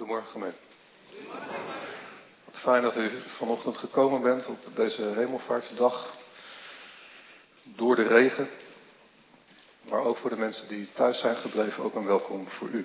Goedemorgen gemeente. Wat fijn dat u vanochtend gekomen bent op deze hemelvaartsdag. Door de regen. Maar ook voor de mensen die thuis zijn gebleven, ook een welkom voor u.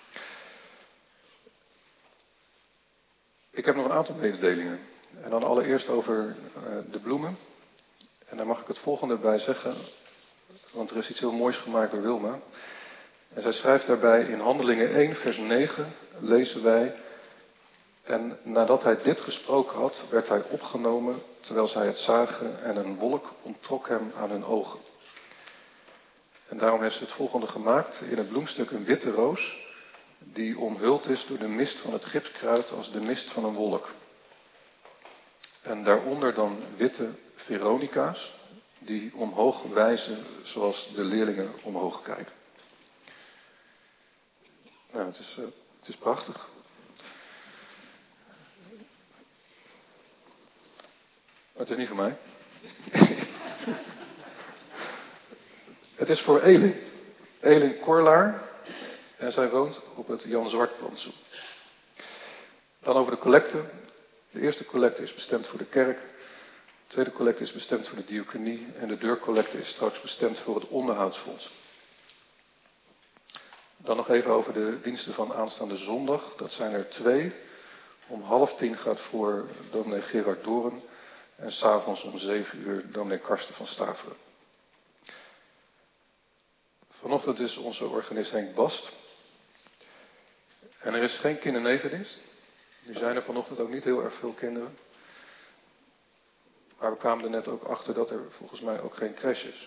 Ik heb nog een aantal mededelingen. En dan allereerst over de bloemen. En daar mag ik het volgende bij zeggen. Want er is iets heel moois gemaakt door Wilma. En zij schrijft daarbij in Handelingen 1 vers 9 lezen wij: en nadat hij dit gesproken had, werd hij opgenomen terwijl zij het zagen en een wolk onttrok hem aan hun ogen. En daarom heeft ze het volgende gemaakt: in het bloemstuk een witte roos die omhuld is door de mist van het gipskruid als de mist van een wolk. En daaronder dan witte Veronica's die omhoog wijzen zoals de leerlingen omhoog kijken. Nou, het is prachtig. Het is niet voor mij. Het is voor Elin. Elin Korlaar. En zij woont op het Jan Zwart-plantsoen. Dan over de collecte. De eerste collecte is bestemd voor de kerk. De tweede collecte is bestemd voor de diaconie. En de deurcollecte is straks bestemd voor het onderhoudsfonds. Dan nog even over de diensten van aanstaande zondag. Dat zijn er 2. Om 9:30 gaat voor dominee Gerard Doren. En s'avonds om 7:00 dominee Karsten van Staveren. Vanochtend is onze organist Henk Bast. En er is geen kindernevendienst. Nu zijn er vanochtend ook niet heel erg veel kinderen. Maar we kwamen er net ook achter dat er volgens mij ook geen crash is.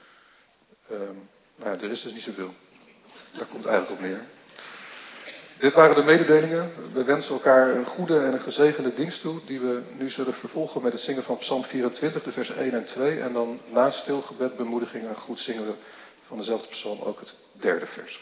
Er is dus niet zoveel. Daar komt het eigenlijk op neer. Dit waren de mededelingen. We wensen elkaar een goede en een gezegende dienst toe, die we nu zullen vervolgen met het zingen van Psalm 24, de vers 1 en 2. En dan na stilgebed, bemoediging en goed zingen we van dezelfde psalm ook het 3e vers.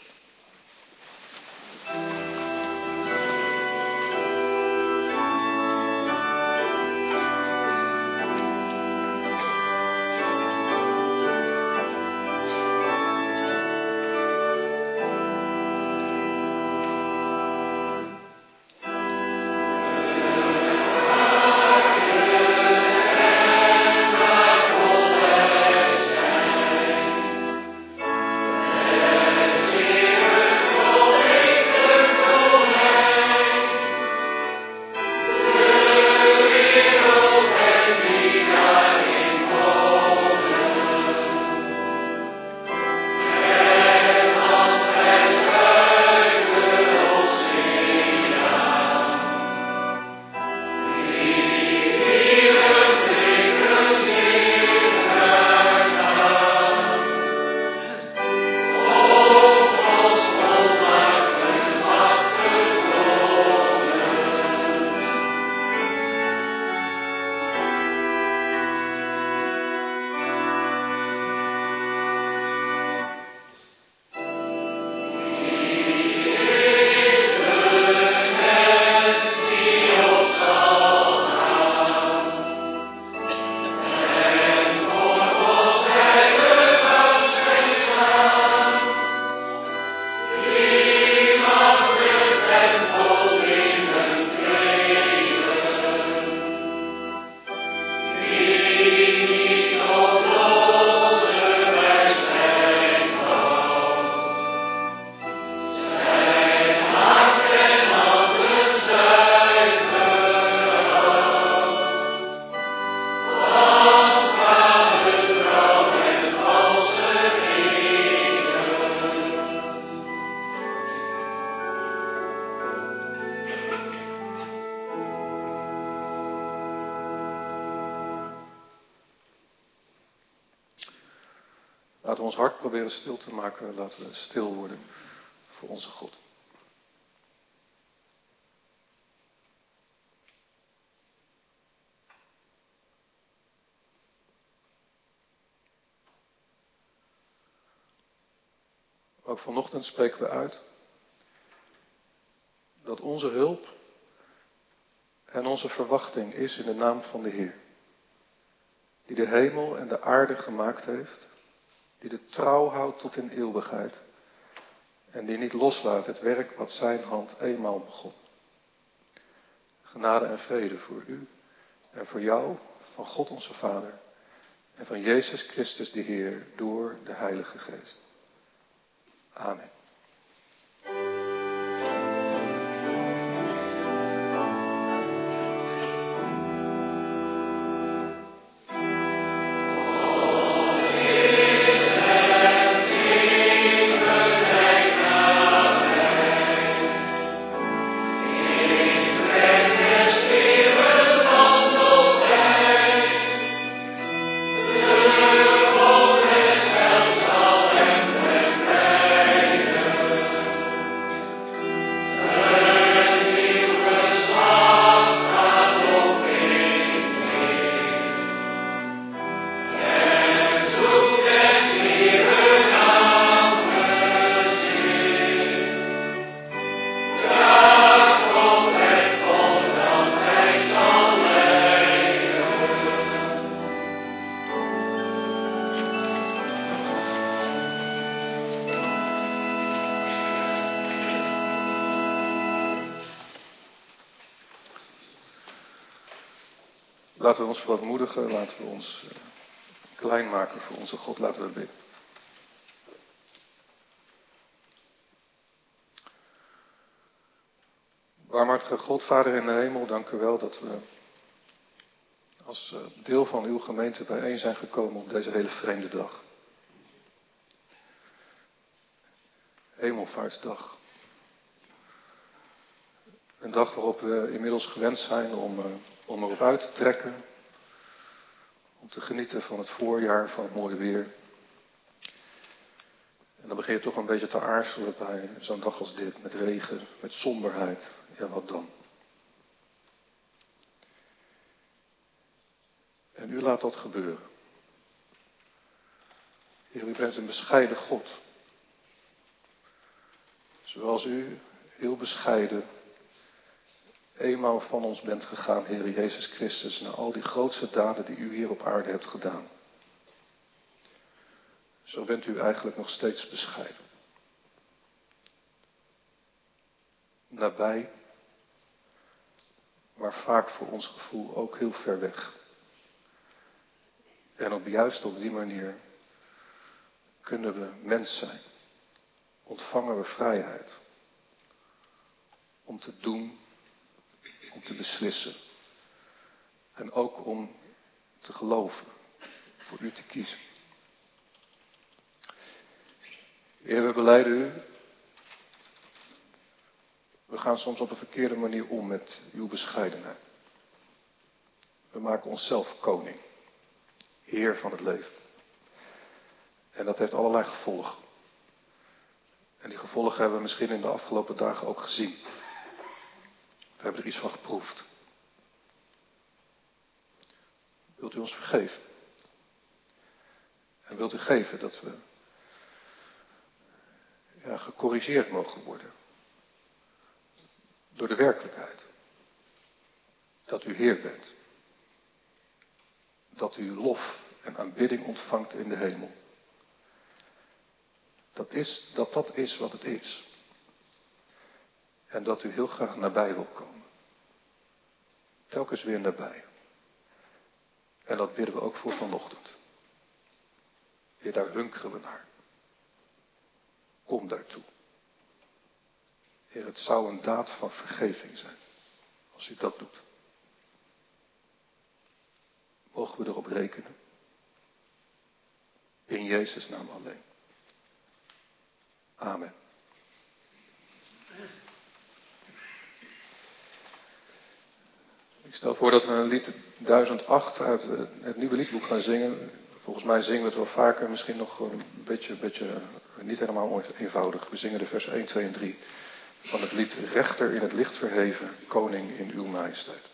Laten we ons hart proberen stil te maken. Laten we stil worden voor onze God. Ook vanochtend spreken we uit dat onze hulp en onze verwachting is in de naam van de Heer. Die de hemel en de aarde gemaakt heeft. Die de trouw houdt tot in eeuwigheid. En die niet loslaat het werk wat zijn hand eenmaal begon. Genade en vrede voor u en voor jou, van God onze Vader en van Jezus Christus de Heer door de Heilige Geest. Amen. Laten we ons verootmoedigen, laten we ons klein maken voor onze God, laten we bidden. Barmhartige God, Vader in de hemel, dank u wel dat we als deel van uw gemeente bijeen zijn gekomen op deze hele vreemde dag. Hemelvaartsdag. Een dag waarop we inmiddels gewend zijn om erop uit te trekken. Om te genieten van het voorjaar, van het mooie weer. En dan begin je toch een beetje te aarzelen bij zo'n dag als dit. Met regen, met somberheid. Ja, wat dan? En u laat dat gebeuren. Heer, u bent een bescheiden God. Zoals u heel bescheiden eenmaal van ons bent gegaan, Heer Jezus Christus, naar al die grootste daden die u hier op aarde hebt gedaan. Zo bent u eigenlijk nog steeds bescheiden. Nabij, maar vaak voor ons gevoel ook heel ver weg. En juist op die manier kunnen we mens zijn. Ontvangen we vrijheid. Om te doen, om te beslissen. En ook om te geloven, voor u te kiezen. Heer, we belijden u. We gaan soms op een verkeerde manier om met uw bescheidenheid. We maken onszelf koning. Heer van het leven. En dat heeft allerlei gevolgen. En die gevolgen hebben we misschien in de afgelopen dagen ook gezien. We hebben er iets van geproefd. Wilt u ons vergeven? En wilt u geven dat we gecorrigeerd mogen worden? Door de werkelijkheid. Dat u Heer bent. Dat u lof en aanbidding ontvangt in de hemel. Dat is wat het is. En dat u heel graag nabij wil komen. Telkens weer nabij. En dat bidden we ook voor vanochtend. Heer, daar hunkeren we naar. Kom daartoe. Heer, het zou een daad van vergeving zijn. Als u dat doet. Mogen we erop rekenen. In Jezus' naam alleen. Amen. Ik stel voor dat we een lied 1008 uit het nieuwe liedboek gaan zingen. Volgens mij zingen we het wel vaker, misschien nog een beetje niet helemaal eenvoudig. We zingen de vers 1, 2 en 3 van het lied Rechter in het licht verheven, Koning in uw majesteit.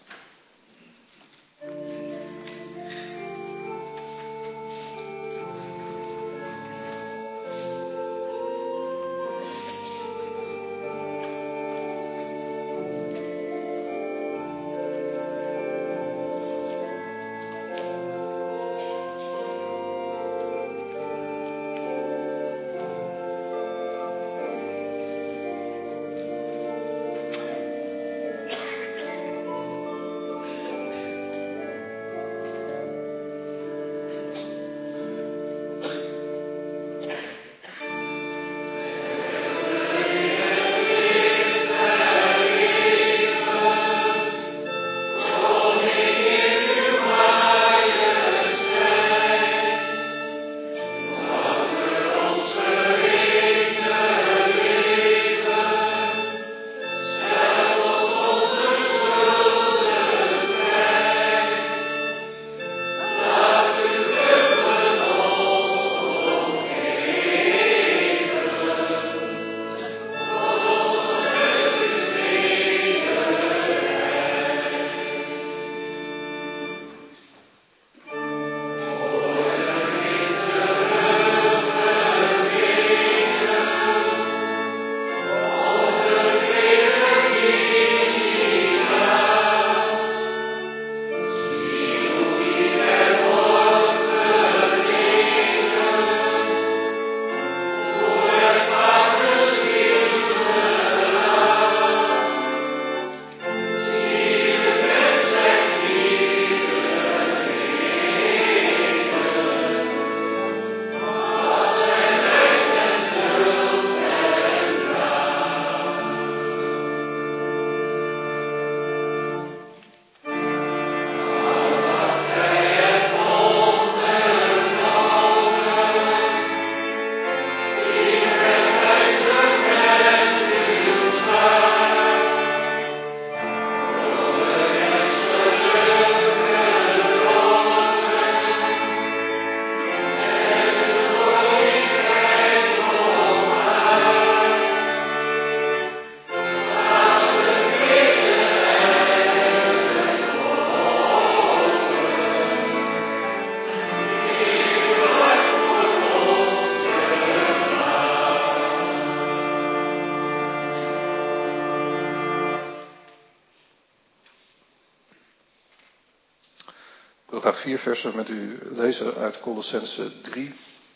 wil graag 4 versen met u lezen uit Kolossenzen 3.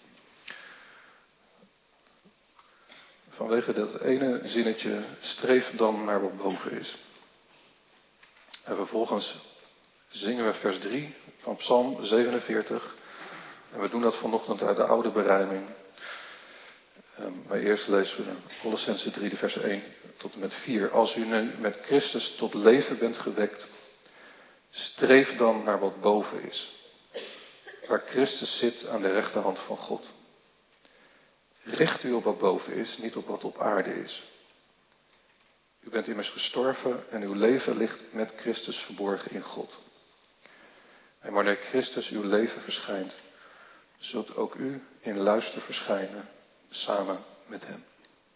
Vanwege dat ene zinnetje, streef dan naar wat boven is. En vervolgens zingen we vers 3 van Psalm 47. En we doen dat vanochtend uit de oude berijming. Maar eerst lezen we Kolossenzen 3, de versen 1 tot en met 4. Als u nu met Christus tot leven bent gewekt, streef dan naar wat boven is, waar Christus zit aan de rechterhand van God. Richt u op wat boven is, niet op wat op aarde is. U bent immers gestorven en uw leven ligt met Christus verborgen in God. En wanneer Christus uw leven verschijnt, zult ook u in luister verschijnen, samen met hem.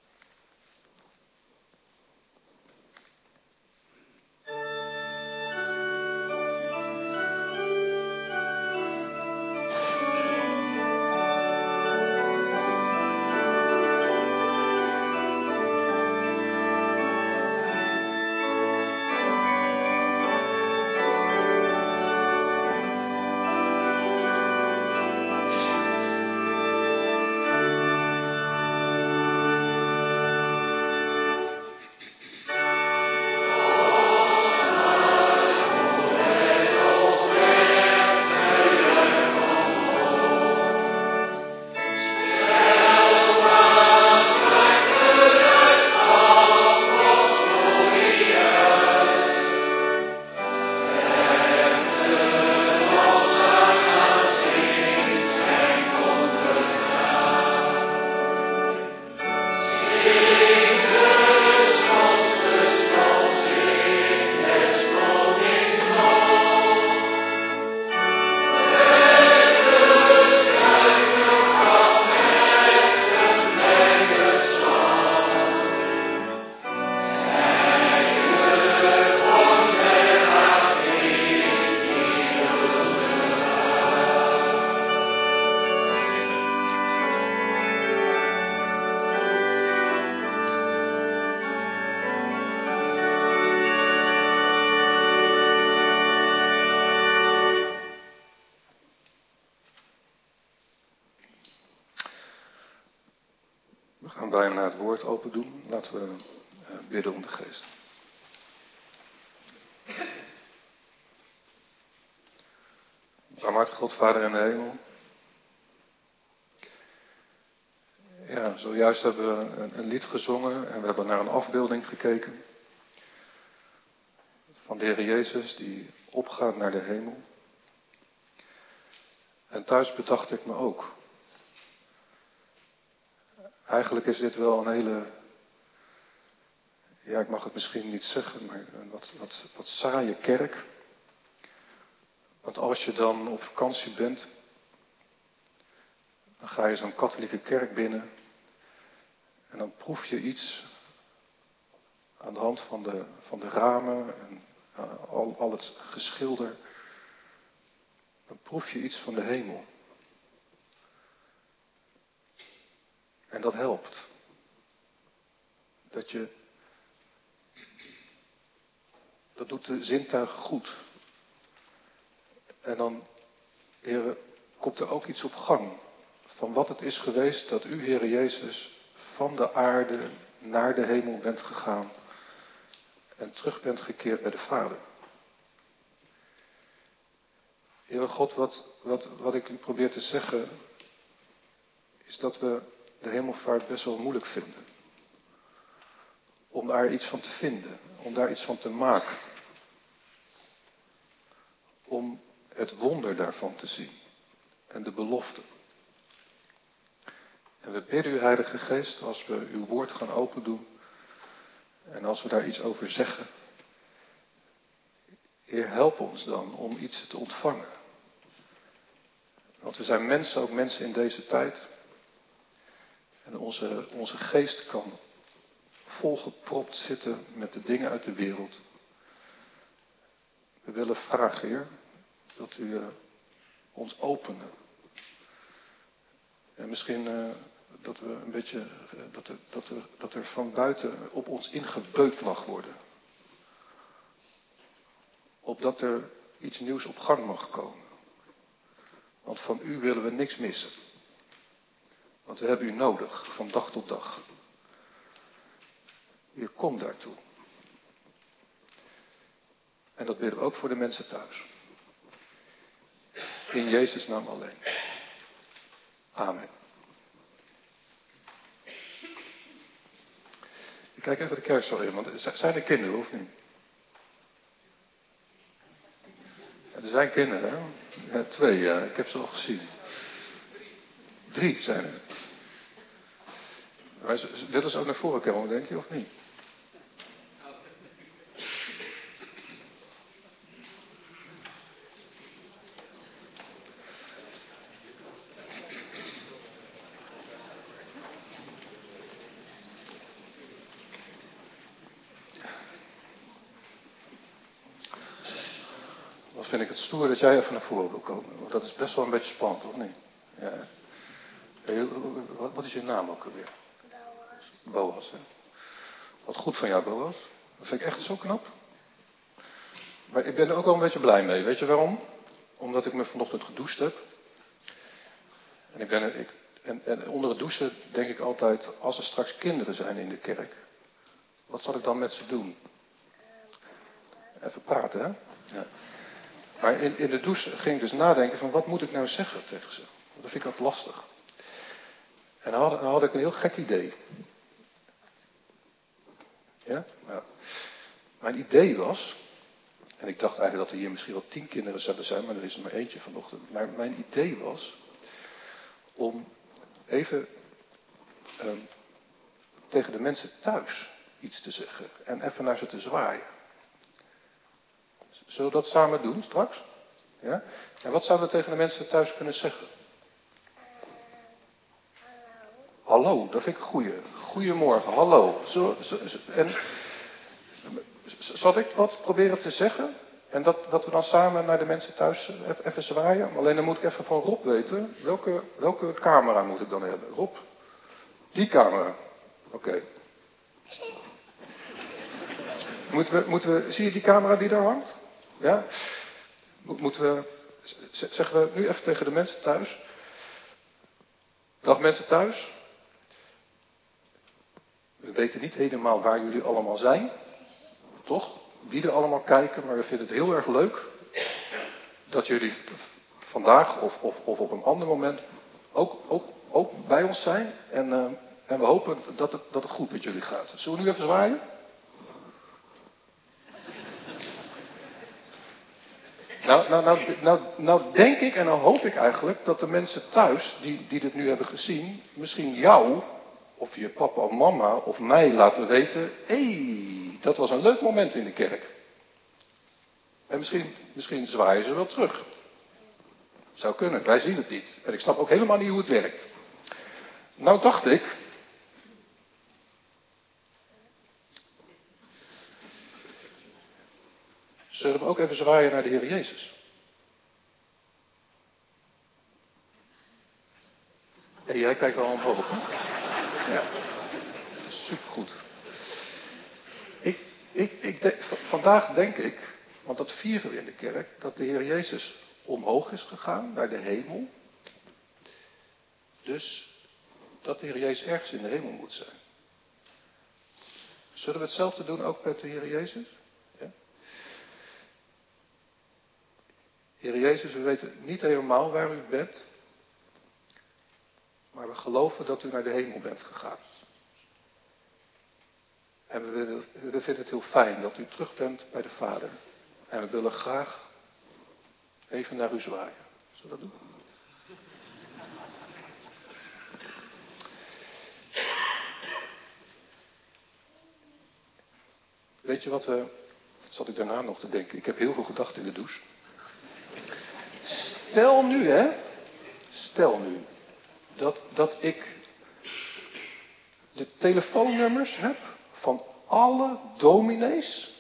We gaan bijna het woord open doen. Laten we bidden om de geest. Barmhartige God, Vader in de hemel. Ja, zojuist hebben we een lied gezongen en we hebben naar een afbeelding gekeken. Van de Heer Jezus die opgaat naar de hemel. En thuis bedacht ik me ook. Eigenlijk is dit wel een hele, ja, ik mag het misschien niet zeggen, maar een wat saaie kerk. Want als je dan op vakantie bent, dan ga je zo'n katholieke kerk binnen en dan proef je iets aan de hand van de ramen en al het geschilder. Dan proef je iets van de hemel. En dat helpt. Dat doet de zintuigen goed. En dan, Heere, komt er ook iets op gang. Van wat het is geweest dat u, Heere Jezus, van de aarde naar de hemel bent gegaan. En terug bent gekeerd bij de Vader. Heere God, wat ik u probeer te zeggen, is dat we de hemelvaart best wel moeilijk vinden. Om daar iets van te vinden, om daar iets van te maken. Om het wonder daarvan te zien en de belofte. En we bidden u, Heilige Geest, als we uw woord gaan open doen en als we daar iets over zeggen. Heer, help ons dan om iets te ontvangen. Want we zijn mensen, ook mensen in deze tijd. En onze geest kan volgepropt zitten met de dingen uit de wereld. We willen vragen, Heer, dat u ons openen. En misschien dat we een beetje, dat er van buiten op ons ingebeukt mag worden. Opdat er iets nieuws op gang mag komen. Want van u willen we niks missen. Want we hebben u nodig, van dag tot dag. U komt daartoe. En dat bidden we ook voor de mensen thuis. In Jezus' naam alleen. Amen. Ik kijk even de kerkzaal in, want zijn er kinderen of niet? Ja, er zijn kinderen, hè? Ja, 2, ja. Ik heb ze al gezien. 3 zijn er. Maar willen ze ook naar voren komen, denk je, of niet? Wat vind ik het stoer dat jij even naar voren wil komen. Want dat is best wel een beetje spannend, of niet? Ja. Wat is je naam ook alweer? Boas, hè? Wat goed van jou, Boas. Dat vind ik echt zo knap. Maar ik ben er ook wel een beetje blij mee. Weet je waarom? Omdat ik me vanochtend gedoucht heb. En onder het douchen denk ik altijd, als er straks kinderen zijn in de kerk, wat zal ik dan met ze doen? Even praten, hè? Ja. Maar in de douche ging ik dus nadenken van, wat moet ik nou zeggen tegen ze? Dat vind ik altijd lastig. En dan had ik een heel gek idee. Ja? Nou, mijn idee was, en ik dacht eigenlijk dat er hier misschien wel 10 kinderen zouden zijn, maar er is er maar eentje vanochtend. Maar mijn idee was om even tegen de mensen thuis iets te zeggen. En even naar ze te zwaaien. Zullen we dat samen doen straks? Ja? En wat zouden we tegen de mensen thuis kunnen zeggen? Hallo, dat vind ik een goeie. Goedemorgen, hallo. Zal ik wat proberen te zeggen? En dat we dan samen naar de mensen thuis even zwaaien? Alleen dan moet ik even van Rob weten. Welke camera moet ik dan hebben? Rob? Die camera. Oké. Zie je die camera die daar hangt? Ja? Zeggen we nu even tegen de mensen thuis. Dag mensen thuis. We weten niet helemaal waar jullie allemaal zijn. Toch? Wie er allemaal kijken, maar we vinden het heel erg leuk dat jullie vandaag of op een ander moment ook bij ons zijn. En we hopen dat het goed met jullie gaat. Zullen we nu even zwaaien? Nou denk ik en dan hoop ik eigenlijk dat de mensen thuis die dit nu hebben gezien, misschien jou of je papa of mama of mij laten weten, dat was een leuk moment in de kerk. En misschien zwaaien ze wel terug. Zou kunnen, wij zien het niet. En ik snap ook helemaal niet hoe het werkt. Nou dacht ik, zullen we ook even zwaaien naar de Heer Jezus? En jij kijkt al omhoog, hè? Ja, dat is supergoed. Vandaag denk ik, want dat vieren we in de kerk, dat de Heer Jezus omhoog is gegaan naar de hemel. Dus dat de Heer Jezus ergens in de hemel moet zijn. Zullen we hetzelfde doen ook met de Heer Jezus? Ja? Heer Jezus, we weten niet helemaal waar u bent. Maar we geloven dat u naar de hemel bent gegaan. En we vinden het heel fijn dat u terug bent bij de Vader. En we willen graag even naar u zwaaien. Zullen we dat doen? Weet je wat zat ik daarna nog te denken? Ik heb heel veel gedacht in de douche. Stel nu dat ik de telefoonnummers heb van alle dominees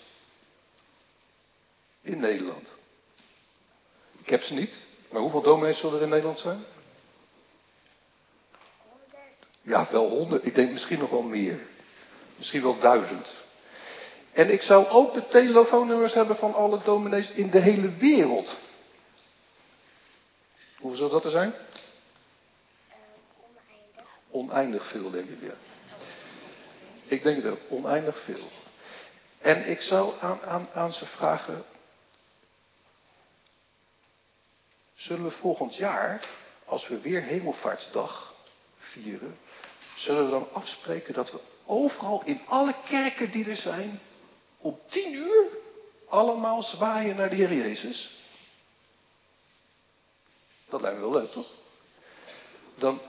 in Nederland. Ik heb ze niet, maar hoeveel dominees zullen er in Nederland zijn? 100. Ja, wel 100. Ik denk misschien nog wel meer. Misschien wel 1000. En ik zou ook de telefoonnummers hebben van alle dominees in de hele wereld. Hoeveel zou dat er zijn? Oneindig. Oneindig veel, denk ik, ja. Ik denk het ook, oneindig veel. En ik zou aan ze vragen, zullen we volgend jaar, als we weer Hemelvaartsdag vieren, zullen we dan afspreken dat we overal in alle kerken die er zijn, om 10 uur allemaal zwaaien naar de Heer Jezus? Dat lijkt me wel leuk, toch? Dan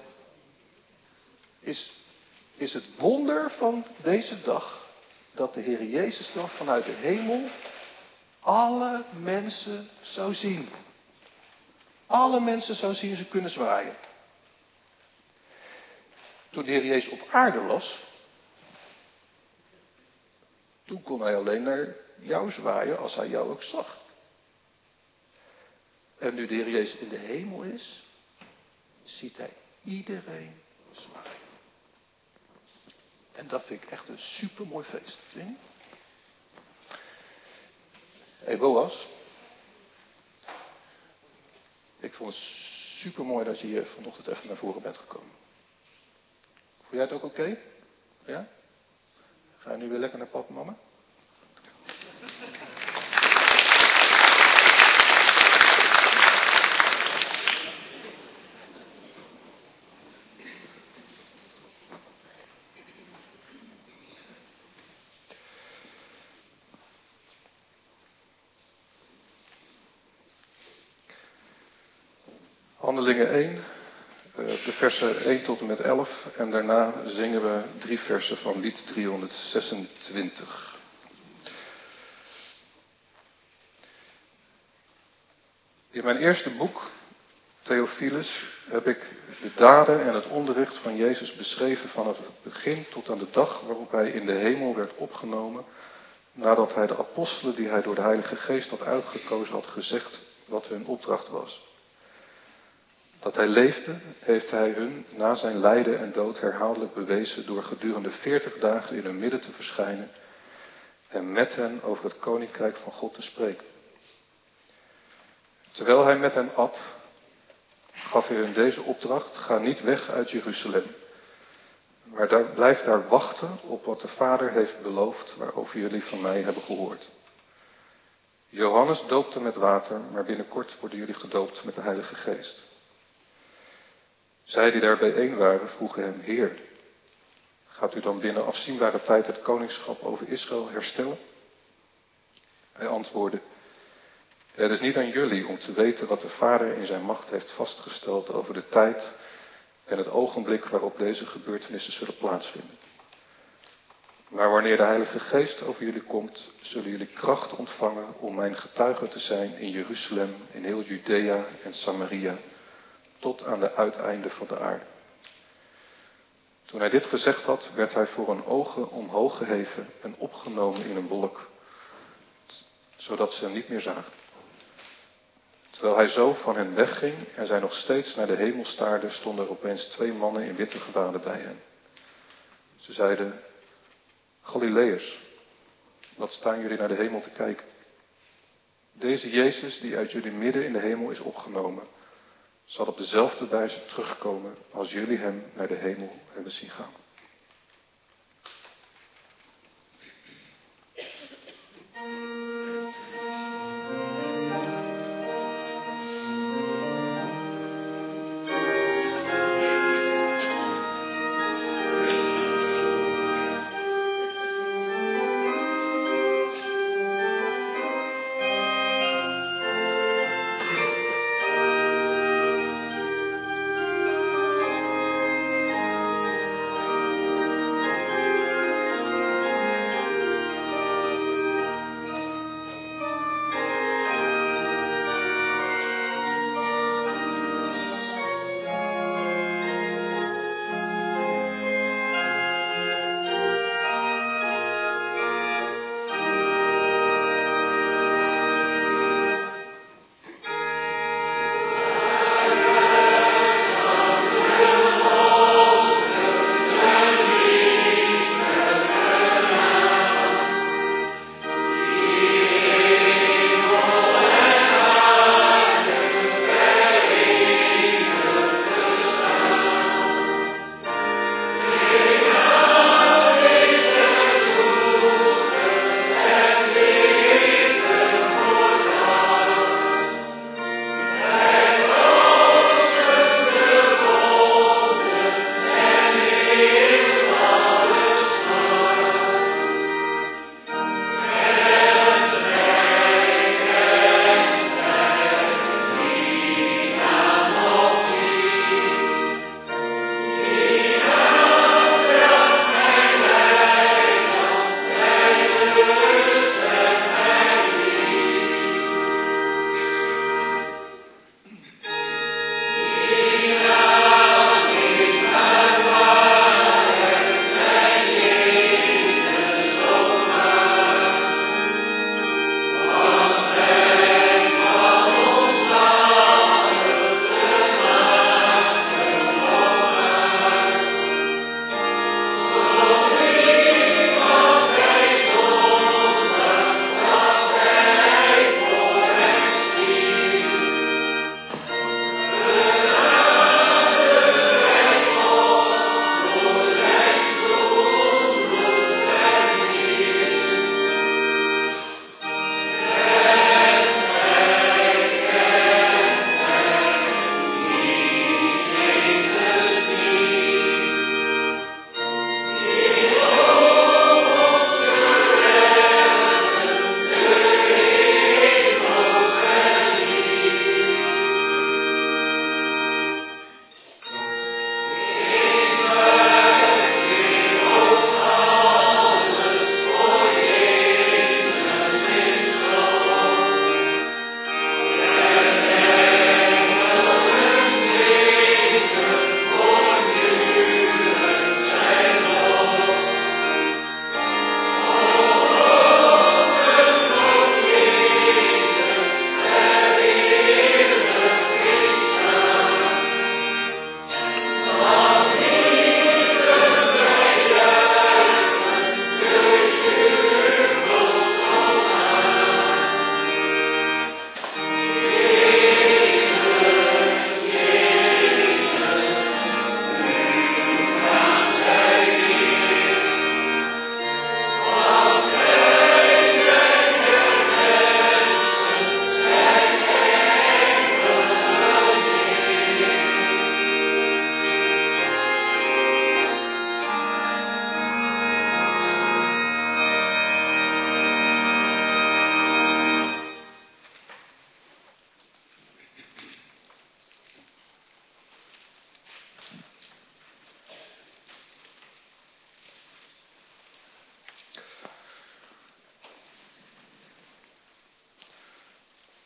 is het wonder van deze dag dat de Heer Jezus dan vanuit de hemel alle mensen zou zien. Alle mensen zou zien ze kunnen zwaaien. Toen de Heer Jezus op aarde was, toen kon hij alleen naar jou zwaaien als hij jou ook zag. En nu de Heer Jezus in de hemel is, ziet hij iedereen zwaaien. En dat vind ik echt een supermooi feest, vind je? Hé Boas, ik vond het supermooi dat je hier vanochtend even naar voren bent gekomen. Vond jij het ook oké? Ja? Ga je nu weer lekker naar papa en mama? Handelingen 1, de versen 1 tot en met 11. En daarna zingen we 3 versen van lied 326. In mijn eerste boek, Theophilus, heb ik de daden en het onderricht van Jezus beschreven vanaf het begin tot aan de dag waarop hij in de hemel werd opgenomen, nadat hij de apostelen die hij door de Heilige Geest had uitgekozen had gezegd wat hun opdracht was. Dat hij leefde, heeft hij hun na zijn lijden en dood herhaaldelijk bewezen door gedurende 40 dagen in hun midden te verschijnen en met hen over het koninkrijk van God te spreken. Terwijl hij met hen at, gaf hij hun deze opdracht: ga niet weg uit Jeruzalem, maar blijf daar wachten op wat de Vader heeft beloofd, waarover jullie van mij hebben gehoord. Johannes doopte met water, maar binnenkort worden jullie gedoopt met de Heilige Geest. Zij die daar bijeen waren, vroegen hem: Heer, gaat u dan binnen afzienbare tijd het koningschap over Israël herstellen? Hij antwoordde: het is niet aan jullie om te weten wat de Vader in zijn macht heeft vastgesteld over de tijd en het ogenblik waarop deze gebeurtenissen zullen plaatsvinden. Maar wanneer de Heilige Geest over jullie komt, zullen jullie kracht ontvangen om mijn getuigen te zijn in Jeruzalem, in heel Judea en Samaria, tot aan de uiteinden van de aarde. Toen hij dit gezegd had, werd hij voor hun ogen omhoog geheven en opgenomen in een wolk, zodat ze hem niet meer zagen. Terwijl hij zo van hen wegging en zij nog steeds naar de hemel staarden, stonden er opeens 2 mannen in witte gewaden bij hen. Ze zeiden: Galileërs, wat staan jullie naar de hemel te kijken? Deze Jezus die uit jullie midden in de hemel is opgenomen, zal op dezelfde wijze terugkomen als jullie hem naar de hemel hebben zien gaan.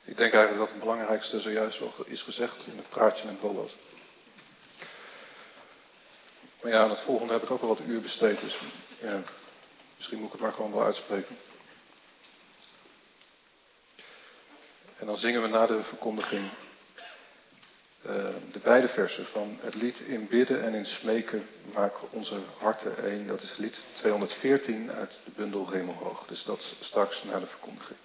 Ik denk eigenlijk dat het belangrijkste zojuist al is gezegd in het praatje met Boas. Maar ja, aan het volgende heb ik ook al wat uur besteed, dus ja, misschien moet ik het maar gewoon wel uitspreken. En dan zingen we na de verkondiging de beide versen van het lied In bidden en in smeken maken onze harten één. Dat is lied 214 uit de bundel Hemelhoog. Dus dat straks na de verkondiging.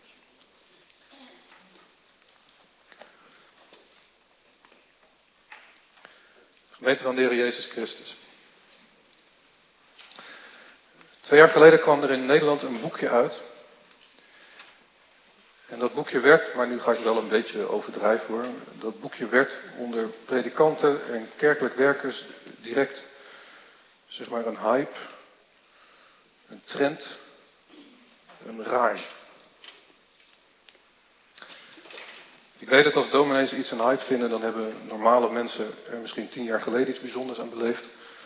Gemeente van de Heer Jezus Christus. 2 jaar geleden kwam er in Nederland een boekje uit. En dat boekje werd, maar nu ga ik wel een beetje overdrijven hoor. Dat boekje werd onder predikanten en kerkelijk werkers direct, zeg maar, een hype, een trend, een rage. Ik weet dat als dominees iets een hype vinden, dan hebben normale mensen er misschien 10 jaar geleden iets bijzonders aan beleefd.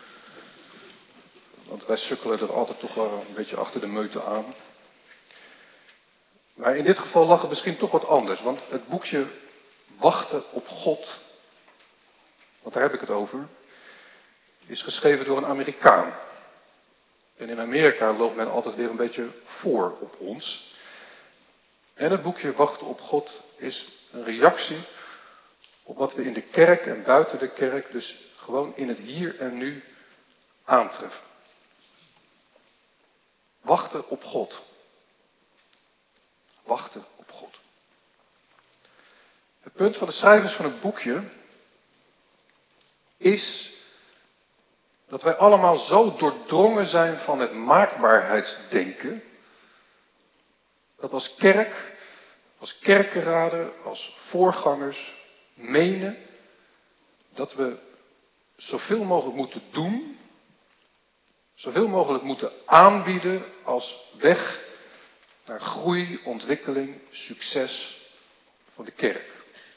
Want wij sukkelen er altijd toch wel een beetje achter de meute aan. Maar in dit geval lag het misschien toch wat anders. Want het boekje Wachten op God, want daar heb ik het over, is geschreven door een Amerikaan. En in Amerika loopt men altijd weer een beetje voor op ons. En het boekje Wachten op God is een reactie op wat we in de kerk en buiten de kerk, dus gewoon in het hier en nu aantreffen. Wachten op God. Wachten op God. Het punt van de schrijvers van het boekje is dat wij allemaal zo doordrongen zijn van het maakbaarheidsdenken, dat als kerk, als kerkenraden, als voorgangers menen dat we zoveel mogelijk moeten doen, zoveel mogelijk moeten aanbieden als weg naar groei, ontwikkeling, succes van de kerk.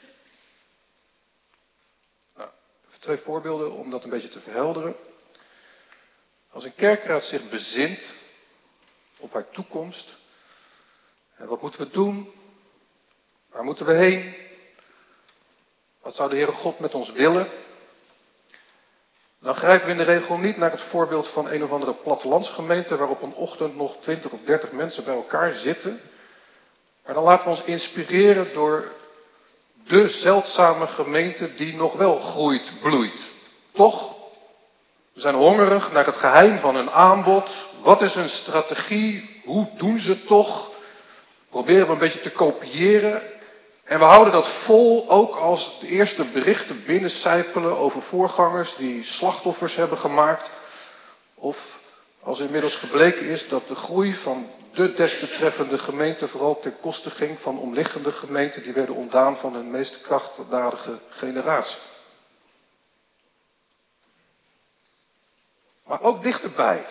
Nou, even 2 voorbeelden om dat een beetje te verhelderen. Als een kerkraad zich bezint op haar toekomst, en wat moeten we doen? Waar moeten we heen? Wat zou de Heere God met ons willen? Dan grijpen we in de regel niet naar het voorbeeld van een of andere plattelandsgemeente waar op een ochtend nog 20 of 30 mensen bij elkaar zitten. Maar dan laten we ons inspireren door de zeldzame gemeente die nog wel groeit, bloeit. Toch? We zijn hongerig naar het geheim van hun aanbod. Wat is hun strategie? Hoe doen ze het toch? Proberen we een beetje te kopiëren. En we houden dat vol ook als de eerste berichten binnencijpelen over voorgangers die slachtoffers hebben gemaakt. Of als inmiddels gebleken is dat de groei van de desbetreffende gemeente vooral ten koste ging van omliggende gemeenten die werden ontdaan van hun meest krachtdadige generatie. Maar ook dichterbij.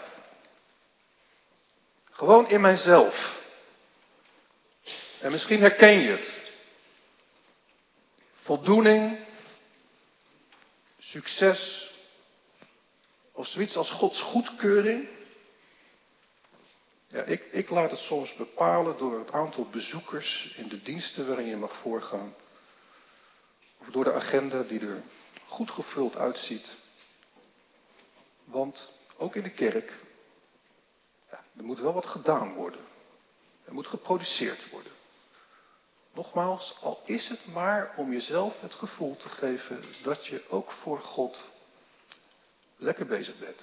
Gewoon in mijzelf. En misschien herken je het. Voldoening, succes of zoiets als Gods goedkeuring. Ja, ik laat het soms bepalen door het aantal bezoekers in de diensten waarin je mag voorgaan. Of door de agenda die er goed gevuld uitziet. Want ook in de kerk, ja, er moet wel wat gedaan worden. Er moet geproduceerd worden. Nogmaals, al is het maar om jezelf het gevoel te geven dat je ook voor God lekker bezig bent.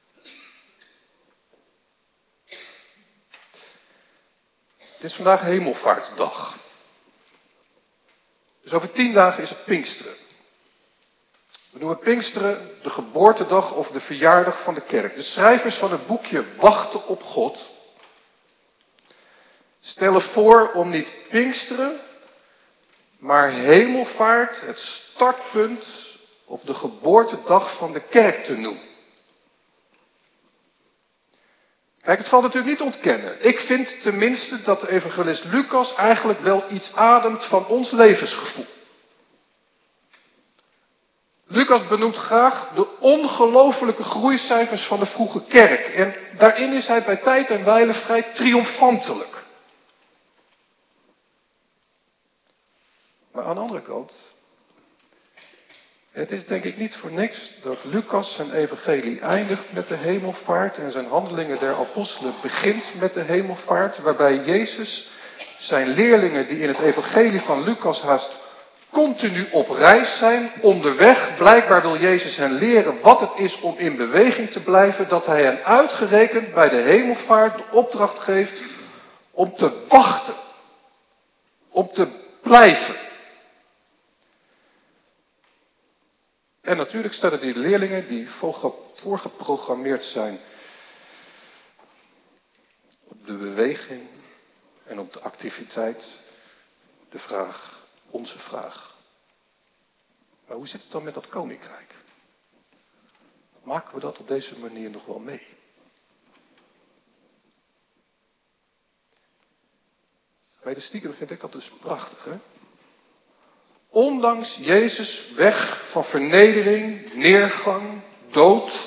Het is vandaag Hemelvaartsdag. Dus over 10 dagen is het Pinksteren. We noemen Pinksteren de geboortedag of de verjaardag van de kerk. De schrijvers van het boekje Wachten op God stellen voor om niet Pinksteren, maar Hemelvaart het startpunt of de geboortedag van de kerk te noemen. Kijk, het valt natuurlijk niet te ontkennen. Ik vind tenminste dat de evangelist Lucas eigenlijk wel iets ademt van ons levensgevoel. Lucas benoemt graag de ongelofelijke groeicijfers van de vroege kerk. En daarin is hij bij tijd en wijle vrij triomfantelijk. Maar aan de andere kant, het is denk ik niet voor niks dat Lucas zijn evangelie eindigt met de hemelvaart en zijn handelingen der apostelen begint met de hemelvaart, waarbij Jezus zijn leerlingen die in het evangelie van Lucas haast continu op reis zijn, onderweg, blijkbaar wil Jezus hen leren wat het is om in beweging te blijven, dat hij hen uitgerekend bij de hemelvaart de opdracht geeft om te wachten, om te blijven. En natuurlijk stellen die leerlingen die voorgeprogrammeerd zijn op de beweging en op de activiteit, de vraag, onze vraag. Maar hoe zit het dan met dat koninkrijk? Maken we dat op deze manier nog wel mee? Bij de stiekem vind ik dat dus prachtig, hè? Ondanks Jezus' weg van vernedering, neergang, dood,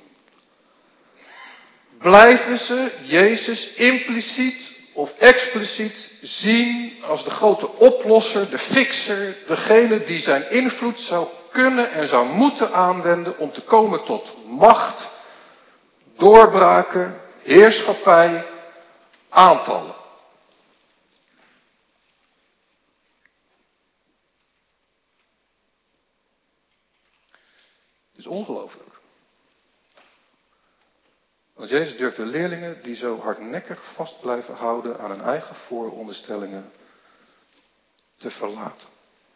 blijven ze Jezus impliciet of expliciet zien als de grote oplosser, de fixer, degene die zijn invloed zou kunnen en zou moeten aanwenden om te komen tot macht, doorbraken, heerschappij, aantallen. Het is ongelooflijk. Want Jezus durft de leerlingen die zo hardnekkig vast blijven houden aan hun eigen vooronderstellingen te verlaten.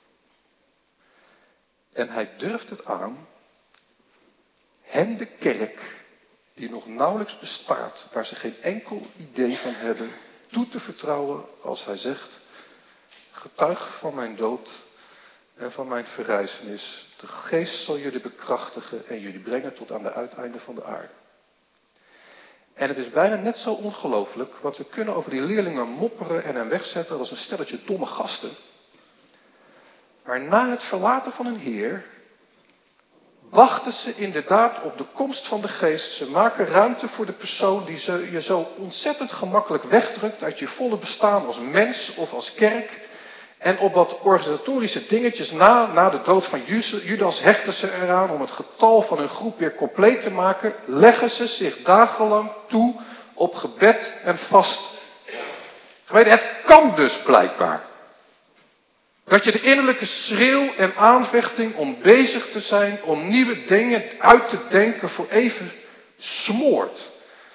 En hij durft het aan hen de kerk, die nog nauwelijks bestaat, waar ze geen enkel idee van hebben, toe te vertrouwen als hij zegt: getuig van mijn dood en van mijn verrijzenis. De geest zal jullie bekrachtigen en jullie brengen tot aan de uiteinden van de aarde. En het is bijna net zo ongelooflijk, want we kunnen over die leerlingen mopperen en hen wegzetten als een stelletje domme gasten. Maar na het verlaten van hun Heer, wachten ze inderdaad op de komst van de geest. Ze maken ruimte voor de persoon die je zo ontzettend gemakkelijk wegdrukt uit je volle bestaan als mens of als kerk. En op wat organisatorische dingetjes na de dood van Judas hechten ze eraan om het getal van hun groep weer compleet te maken. Leggen ze zich dagenlang toe op gebed en vast. Geweten, het kan dus blijkbaar. Dat je de innerlijke schreeuw en aanvechting om bezig te zijn, om nieuwe dingen uit te denken, voor even smoort.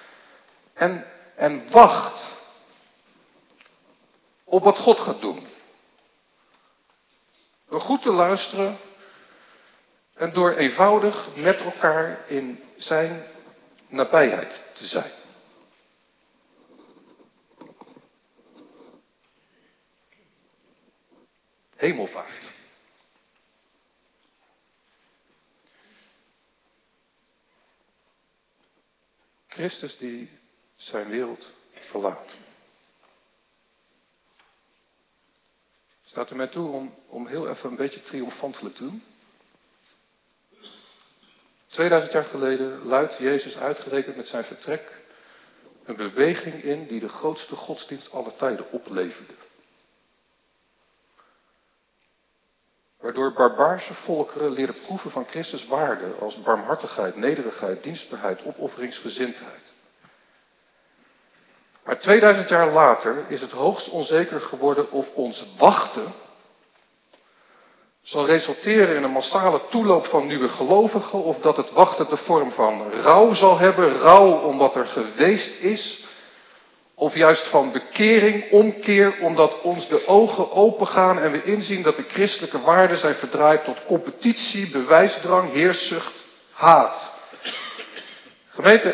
En wacht op wat God gaat doen. Door goed te luisteren en door eenvoudig met elkaar in zijn nabijheid te zijn. Hemelvaart. Christus die zijn wereld verlaat. Staat u mij toe om heel even een beetje triomfantelijk te doen? 2000 jaar geleden luidt Jezus uitgerekend met zijn vertrek een beweging in die de grootste godsdienst aller tijden opleverde. Waardoor barbaarse volkeren leerden proeven van Christus waarde als barmhartigheid, nederigheid, dienstbaarheid, opofferingsgezindheid. Maar 2000 jaar later is het hoogst onzeker geworden of ons wachten zal resulteren in een massale toeloop van nieuwe gelovigen, of dat het wachten de vorm van rouw zal hebben, rouw omdat er geweest is, of juist van bekering, omkeer, omdat ons de ogen opengaan en we inzien dat de christelijke waarden zijn verdraaid tot competitie, bewijsdrang, heerszucht, haat. Gemeente,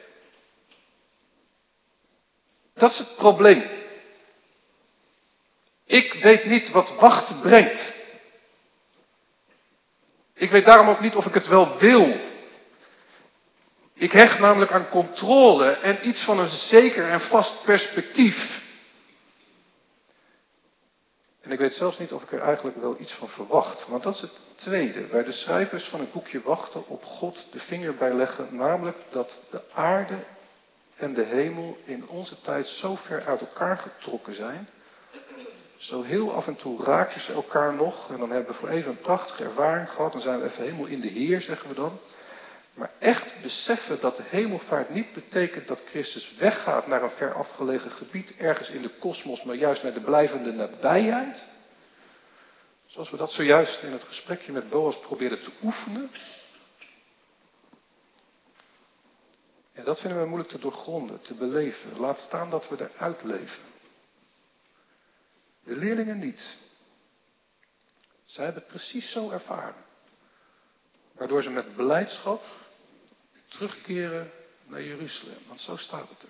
dat is het probleem. Ik weet niet wat wachten brengt. Ik weet daarom ook niet of ik het wel wil. Ik hecht namelijk aan controle en iets van een zeker en vast perspectief. En ik weet zelfs niet of ik er eigenlijk wel iets van verwacht. Want dat is het tweede, waar de schrijvers van het boekje Wachten op God de vinger bij leggen. Namelijk dat de aarde en de hemel in onze tijd zo ver uit elkaar getrokken zijn, Zo heel af en toe raak je ze elkaar nog. En dan hebben we voor even een prachtige ervaring gehad. Dan zijn we even helemaal in de Heer, zeggen we dan. Maar echt beseffen dat de hemelvaart niet betekent dat Christus weggaat naar een ver afgelegen gebied. Ergens in de kosmos, maar juist naar de blijvende nabijheid. Zoals we dat zojuist in het gesprekje met Boas probeerden te oefenen. Ja, dat vinden we moeilijk te doorgronden, te beleven. Laat staan dat we eruit leven. De leerlingen niet. Zij hebben het precies zo ervaren. Waardoor ze met blijdschap terugkeren naar Jeruzalem. Want zo staat het er.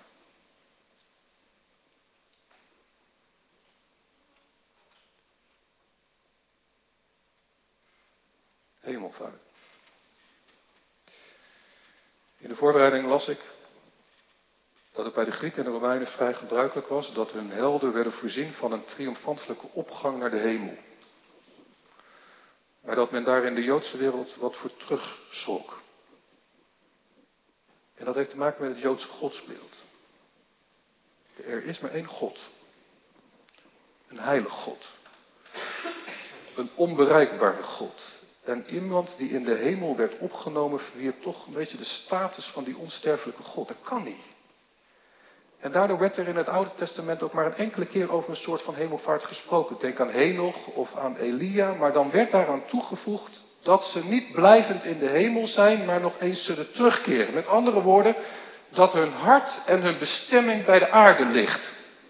Hemelvaart. In de voorbereiding las ik dat het bij de Grieken en de Romeinen vrij gebruikelijk was dat hun helden werden voorzien van een triomfantelijke opgang naar de hemel. Maar dat men daar in de Joodse wereld wat voor terugschrok. En dat heeft te maken met het Joodse godsbeeld. Er is maar één God. Een heilig God. Een onbereikbare God. En iemand die in de hemel werd opgenomen verwierp toch een beetje de status van die onsterfelijke God. Dat kan niet. En daardoor werd er in het Oude Testament ook maar een enkele keer over een soort van hemelvaart gesproken. Denk aan Henoch of aan Elia. Maar dan werd daaraan toegevoegd dat ze niet blijvend in de hemel zijn, maar nog eens zullen terugkeren. Met andere woorden, dat hun hart en hun bestemming bij de aarde ligt.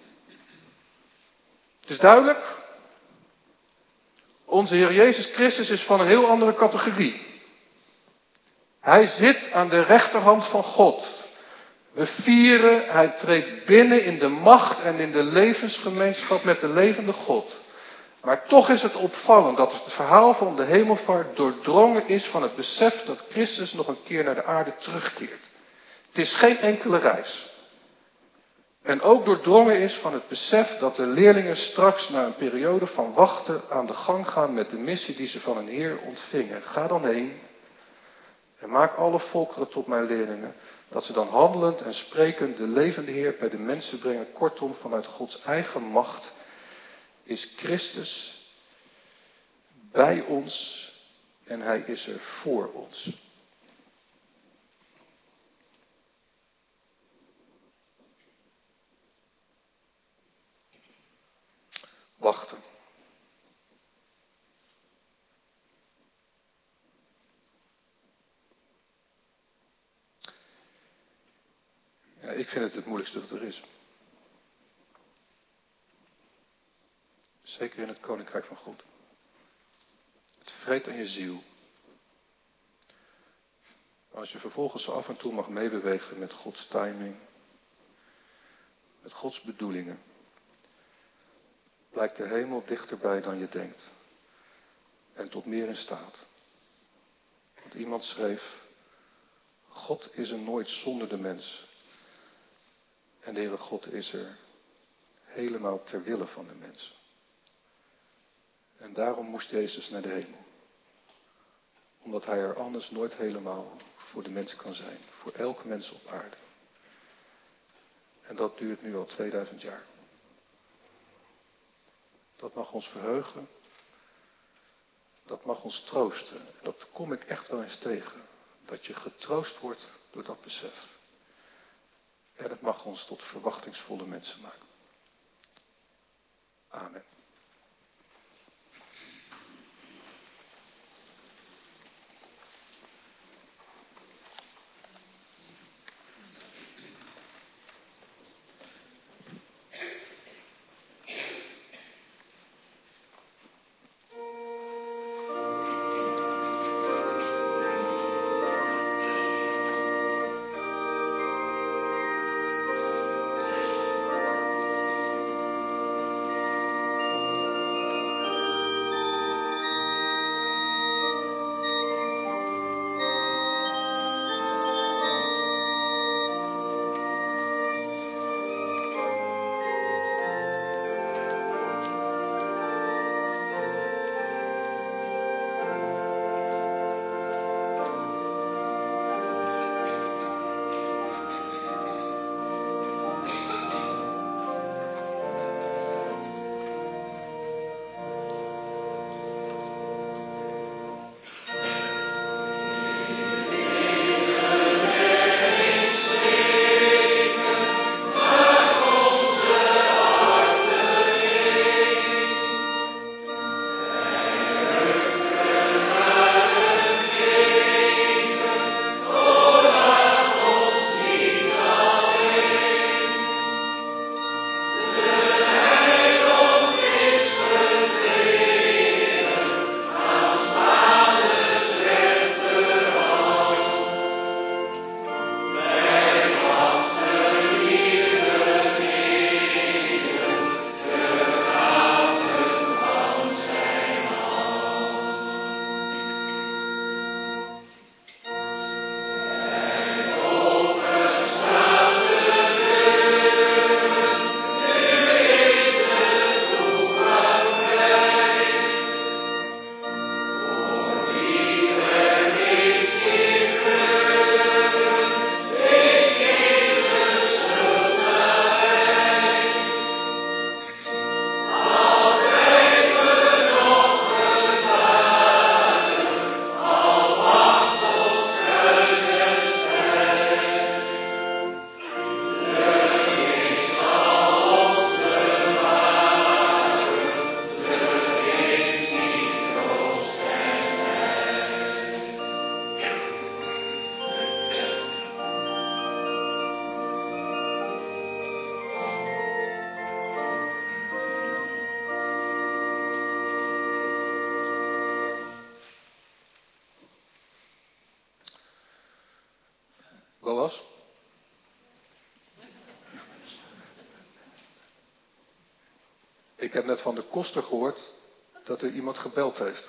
Het is duidelijk. Onze Heer Jezus Christus is van een heel andere categorie. Hij zit aan de rechterhand van God. We vieren, hij treedt binnen in de macht en in de levensgemeenschap met de levende God. Maar toch is het opvallend dat het verhaal van de hemelvaart doordrongen is van het besef dat Christus nog een keer naar de aarde terugkeert. Het is geen enkele reis. En ook doordrongen is van het besef dat de leerlingen straks na een periode van wachten aan de gang gaan met de missie die ze van hun Heer ontvingen. Ga dan heen en maak alle volkeren tot mijn leerlingen. Dat ze dan handelend en sprekend de levende Heer bij de mensen brengen. Kortom, vanuit Gods eigen macht is Christus bij ons en hij is er voor ons. Wachten. Ja, ik vind het moeilijkste dat er is. Zeker in het Koninkrijk van God. Het vreet aan je ziel. Maar als je vervolgens zo af en toe mag meebewegen met Gods timing, met Gods bedoelingen, blijkt de hemel dichterbij dan je denkt. En tot meer in staat. Want iemand schreef, God is er nooit zonder de mens. En de Heere God is er helemaal ter wille van de mens. En daarom moest Jezus naar de hemel. Omdat hij er anders nooit helemaal voor de mens kan zijn. Voor elk mens op aarde. En dat duurt nu al 2000 jaar. Dat mag ons verheugen. Dat mag ons troosten. En dat kom ik echt wel eens tegen. Dat je getroost wordt door dat besef. En het mag ons tot verwachtingsvolle mensen maken. Amen. was? Ik heb net van de koster gehoord dat er iemand gebeld heeft.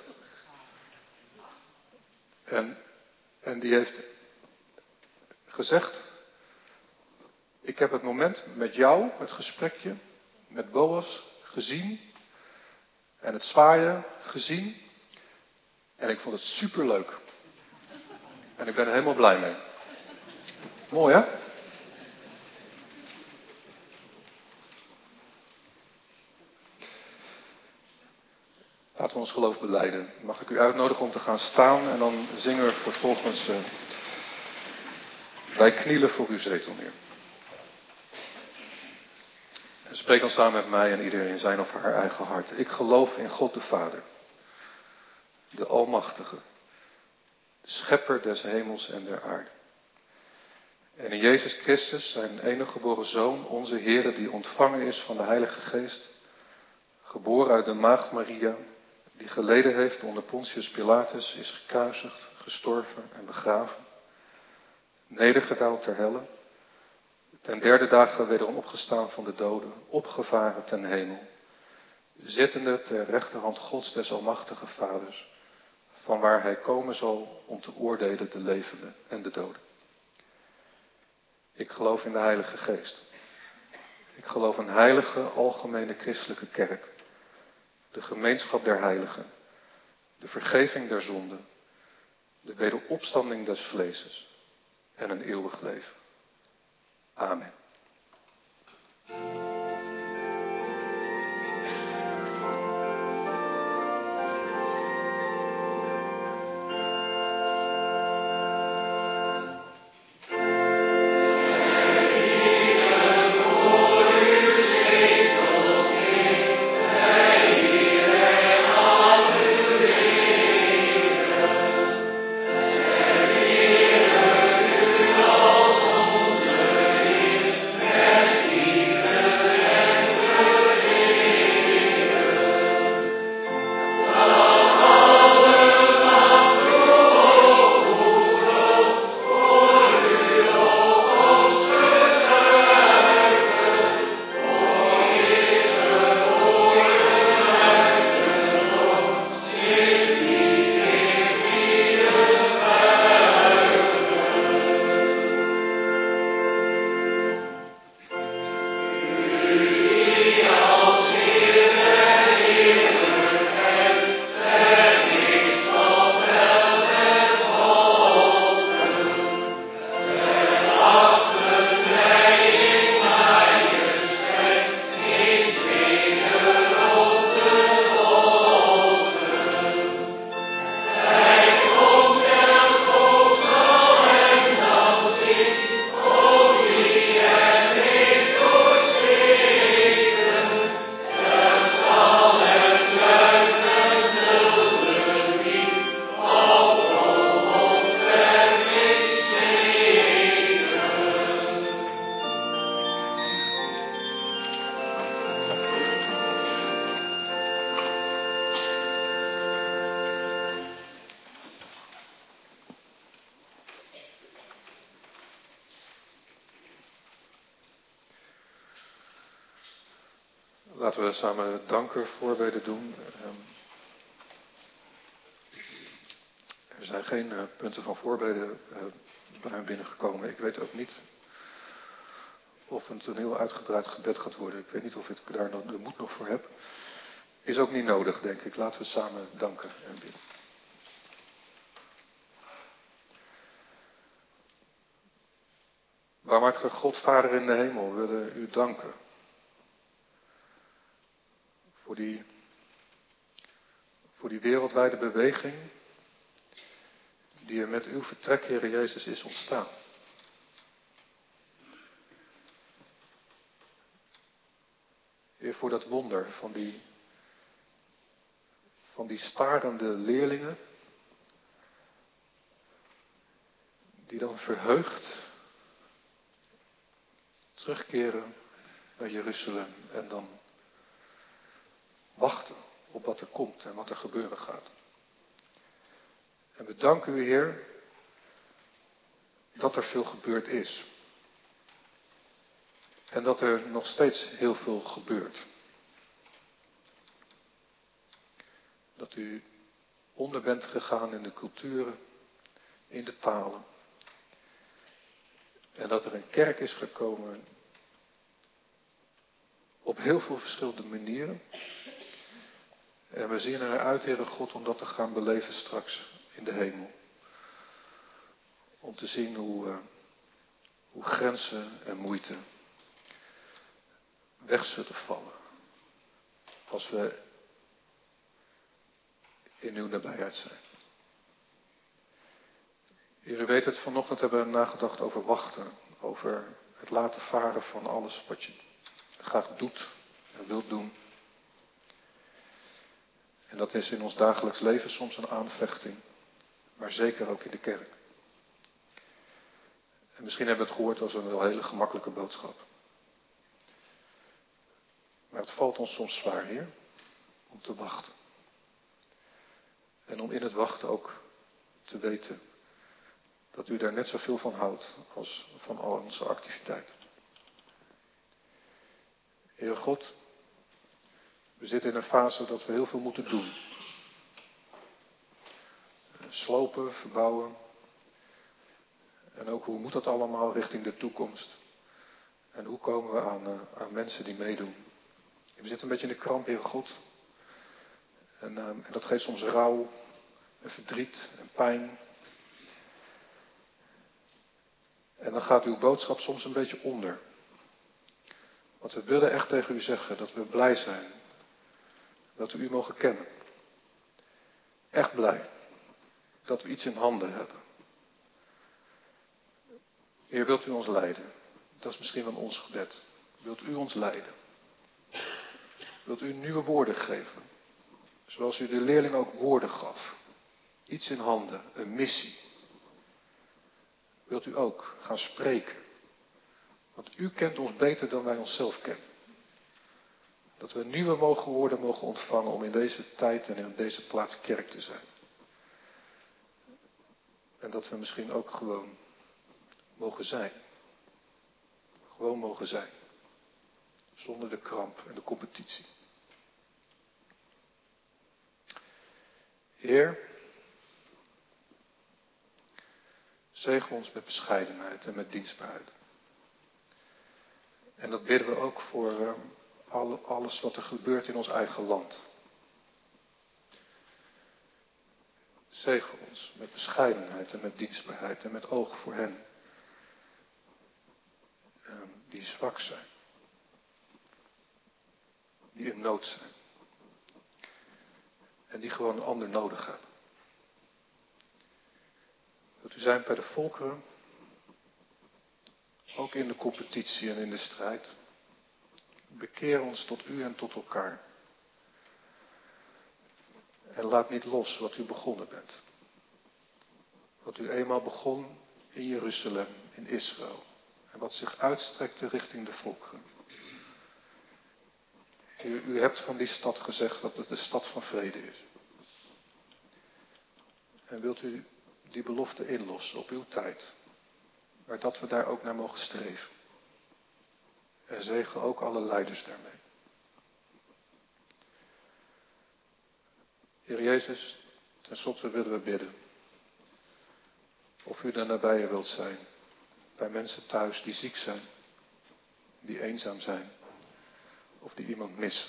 En die heeft gezegd, ik heb het moment met jou, het gesprekje met Boas gezien en het zwaaien gezien en ik vond het superleuk. En ik ben er helemaal blij mee. Mooi hè? Laten we ons geloof belijden. Mag ik u uitnodigen om te gaan staan en dan zingen we vervolgens wij knielen voor uw zetel neer. En spreek dan samen met mij en iedereen in zijn of haar eigen hart. Ik geloof in God de Vader, de Almachtige, de Schepper des hemels en der aarde. En in Jezus Christus, zijn enige geboren Zoon, onze Heere, die ontvangen is van de Heilige Geest, geboren uit de Maagd Maria, die geleden heeft onder Pontius Pilatus, is gekruisigd, gestorven en begraven, nedergedaald ter helle, ten derde dagen wederom opgestaan van de doden, opgevaren ten hemel, zittende ter rechterhand Gods des Almachtige Vaders, van waar hij komen zal om te oordelen de levenden en de doden. Ik geloof in de Heilige Geest. Ik geloof een heilige, algemene christelijke kerk, de gemeenschap der heiligen, de vergeving der zonden, de wederopstanding des vleeses en een eeuwig leven. Amen. Laten we samen dankervoorbeden doen. Er zijn geen punten van voorbeden bij mij binnengekomen. Ik weet ook niet of het een heel uitgebreid gebed gaat worden. Ik weet niet of ik daar de moed nog voor heb. Is ook niet nodig, denk ik. Laten we samen danken en bidden. Barmhartige God, Vader in de hemel, we willen u danken. Voor die wereldwijde beweging die er met uw vertrek, Heere Jezus, is ontstaan. Heer, voor dat wonder van die starende leerlingen, die dan verheugd terugkeren naar Jeruzalem en dan wachten op wat er komt en wat er gebeuren gaat. En we danken u, Heer, dat er veel gebeurd is. En dat er nog steeds heel veel gebeurt. Dat u onder bent gegaan in de culturen, in de talen. En dat er een kerk is gekomen op heel veel verschillende manieren. En we zien er uit, Heere God, om dat te gaan beleven straks in de hemel. Om te zien hoe grenzen en moeite weg zullen vallen. Als we in uw nabijheid zijn. Heer, u weet het, vanochtend hebben we nagedacht over wachten. Over het laten varen van alles wat je graag doet en wilt doen. En dat is in ons dagelijks leven soms een aanvechting. Maar zeker ook in de kerk. En misschien hebben we het gehoord als een wel hele gemakkelijke boodschap. Maar het valt ons soms zwaar, Heer, om te wachten. En om in het wachten ook te weten dat u daar net zoveel van houdt als van al onze activiteiten. Heere God, we zitten in een fase dat we heel veel moeten doen. Slopen, verbouwen. En ook hoe moet dat allemaal richting de toekomst? En hoe komen we aan mensen die meedoen? We zitten een beetje in de kramp, Heere God. En dat geeft soms rouw en verdriet en pijn. En dan gaat uw boodschap soms een beetje onder. Want we willen echt tegen u zeggen dat we blij zijn. Dat we u mogen kennen. Echt blij. Dat we iets in handen hebben. Heer, wilt u ons leiden? Dat is misschien wel ons gebed. Wilt u ons leiden? Wilt u nieuwe woorden geven? Zoals u de leerling ook woorden gaf. Iets in handen, een missie. Wilt u ook gaan spreken? Want u kent ons beter dan wij onszelf kennen. Dat we nieuwe woorden mogen ontvangen om in deze tijd en in deze plaats kerk te zijn. En dat we misschien ook gewoon mogen zijn. Gewoon mogen zijn. Zonder de kramp en de competitie. Heer, zegen ons met bescheidenheid en met dienstbaarheid. En dat bidden we ook voor alles wat er gebeurt in ons eigen land. Zegen ons met bescheidenheid en met dienstbaarheid en met oog voor hen die zwak zijn. Die in nood zijn. En die gewoon een ander nodig hebben. Wilt u zijn bij de volkeren, ook in de competitie en in de strijd. Bekeer ons tot u en tot elkaar. En laat niet los wat u begonnen bent. Wat u eenmaal begon in Jeruzalem, in Israël. En wat zich uitstrekte richting de volkeren. U hebt van die stad gezegd dat het de stad van vrede is. En wilt u die belofte inlossen op uw tijd. Maar dat we daar ook naar mogen streven. En zegen ook alle leiders daarmee. Heer Jezus, tenslotte willen we bidden. Of u daar nabij wilt zijn. Bij mensen thuis die ziek zijn. Die eenzaam zijn. Of die iemand missen.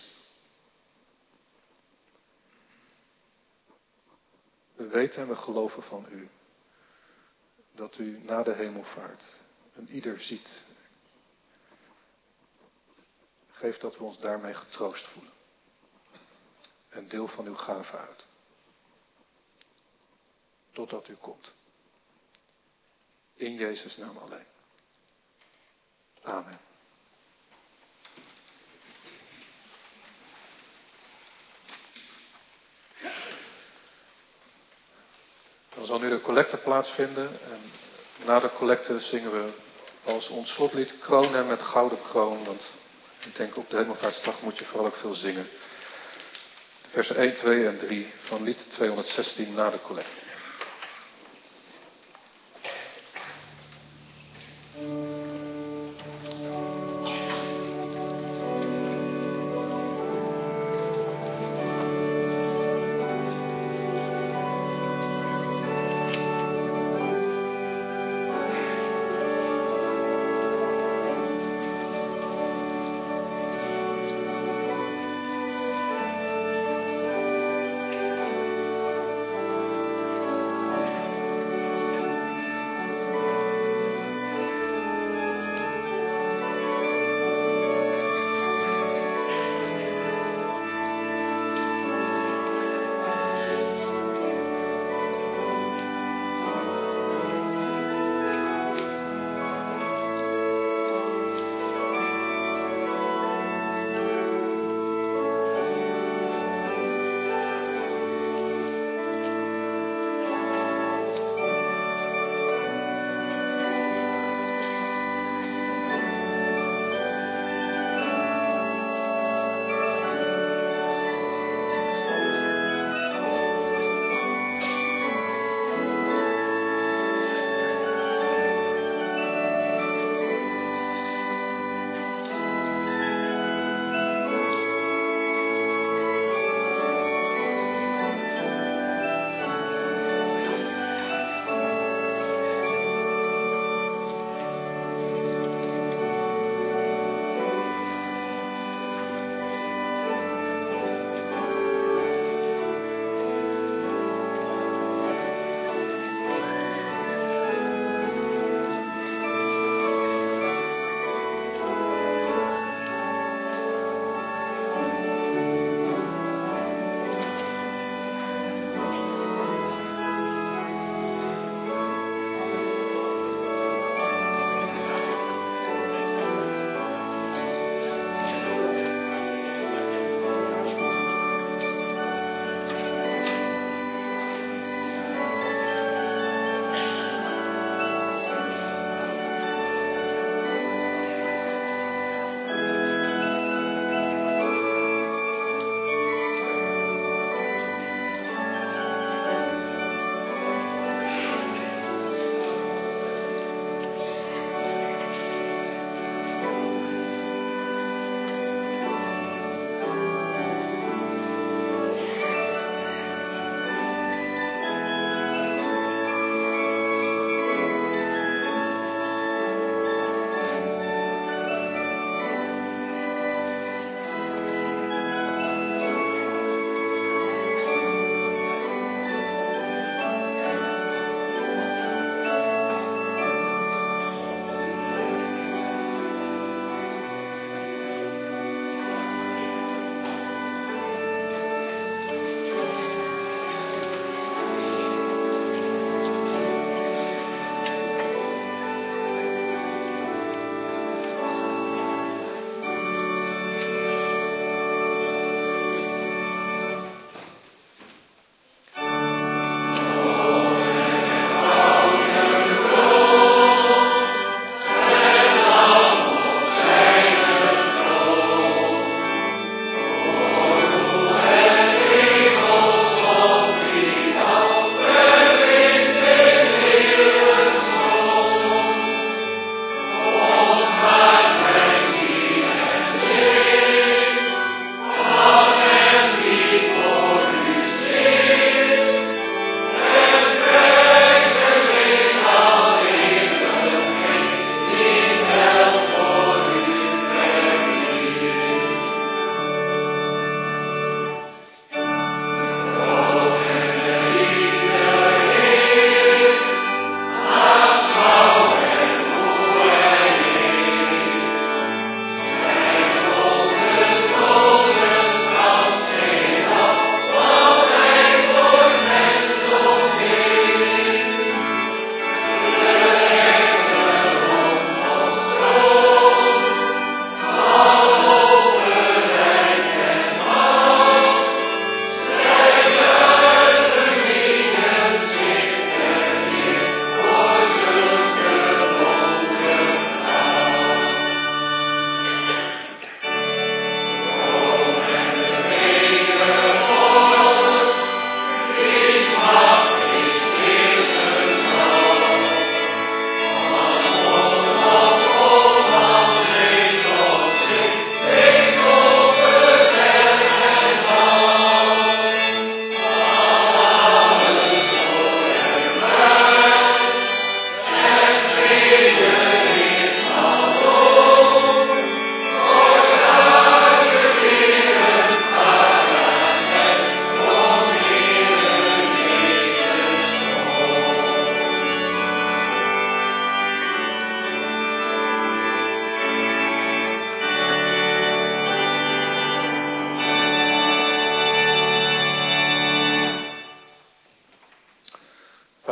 We weten en we geloven van u. Dat u na de hemelvaart een ieder ziet. Geef dat we ons daarmee getroost voelen. En deel van uw gave uit. Totdat u komt. In Jezus' naam alleen. Amen. Dan zal nu de collecte plaatsvinden. En na de collecte zingen we als ons slotlied kroon hem met gouden kroon. Want ik denk op de hemelvaartsdag moet je vooral ook veel zingen. Versen 1, 2 en 3 van lied 216 na de collecte.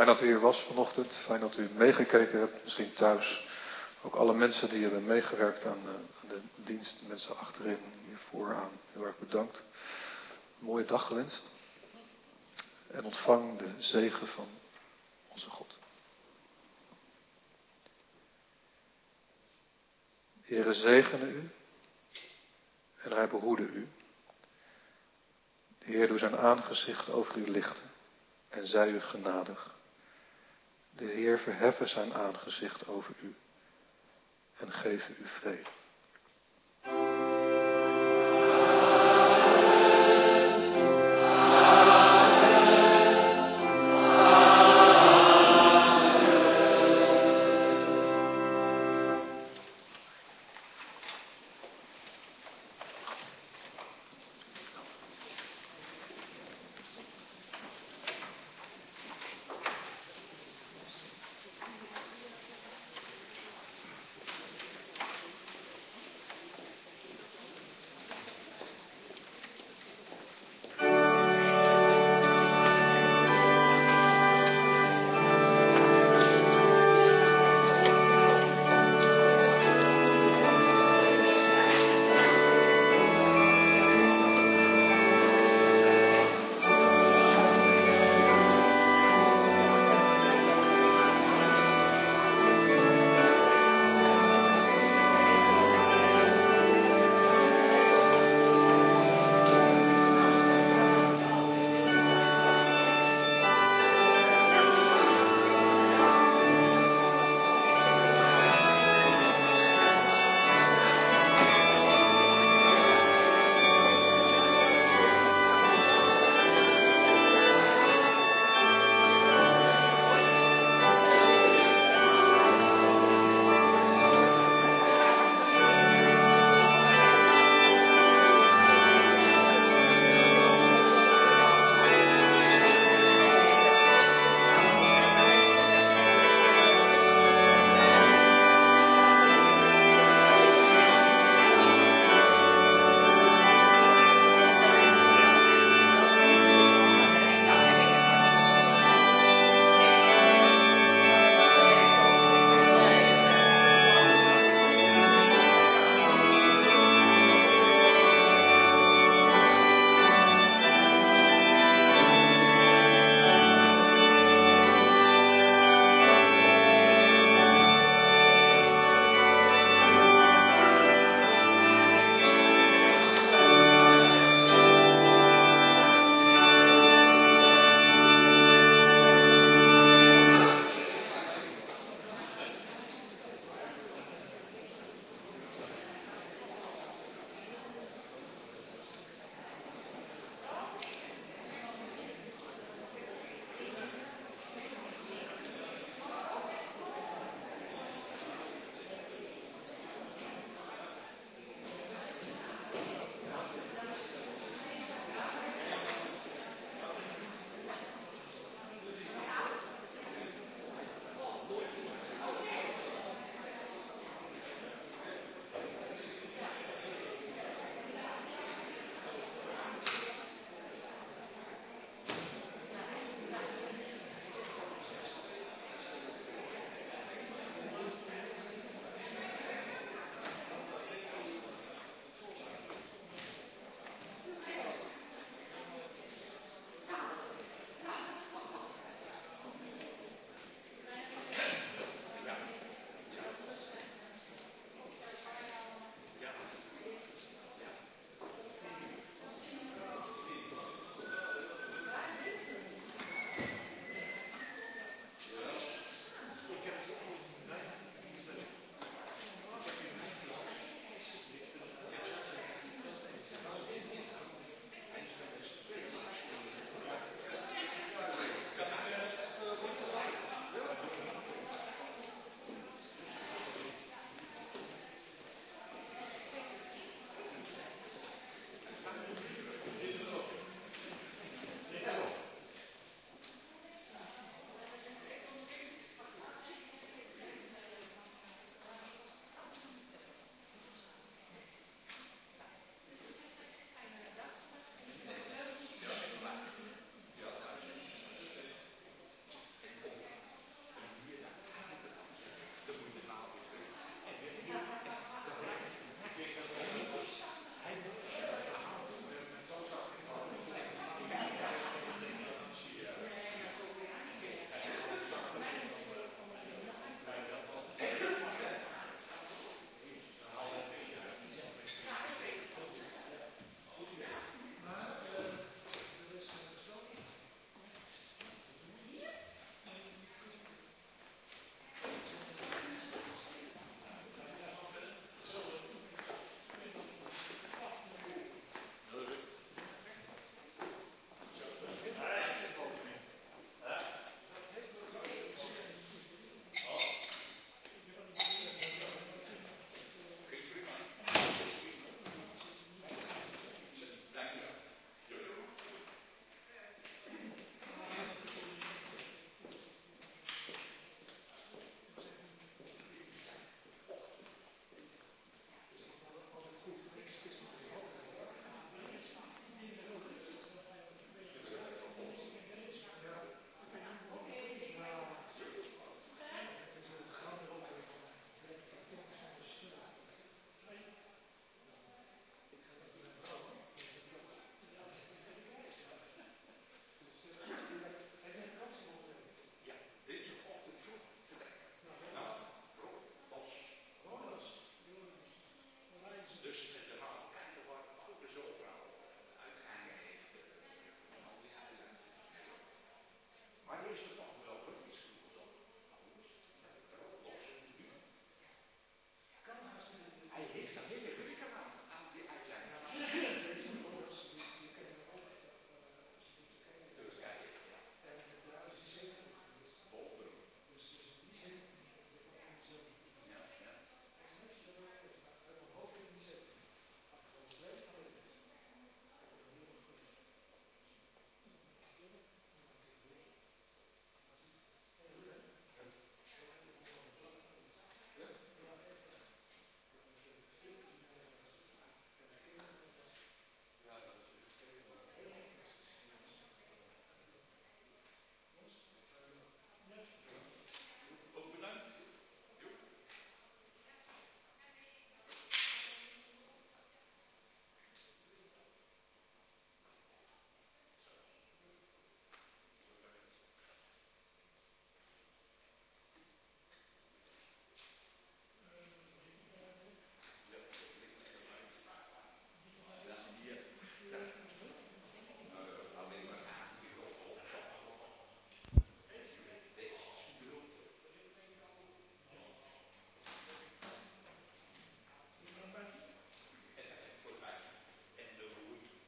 Fijn dat u hier was vanochtend. Fijn dat u meegekeken hebt, misschien thuis. Ook alle mensen die hebben meegewerkt aan de dienst. Mensen achterin, hier vooraan. Heel erg bedankt. Mooie dag gewenst. En ontvang de zegen van onze God. De Heere zegene u. En hij behoede u. De Heer doet zijn aangezicht over u lichten. En zij u genadig. De Heer verheffen zijn aangezicht over u. En geven u vrede.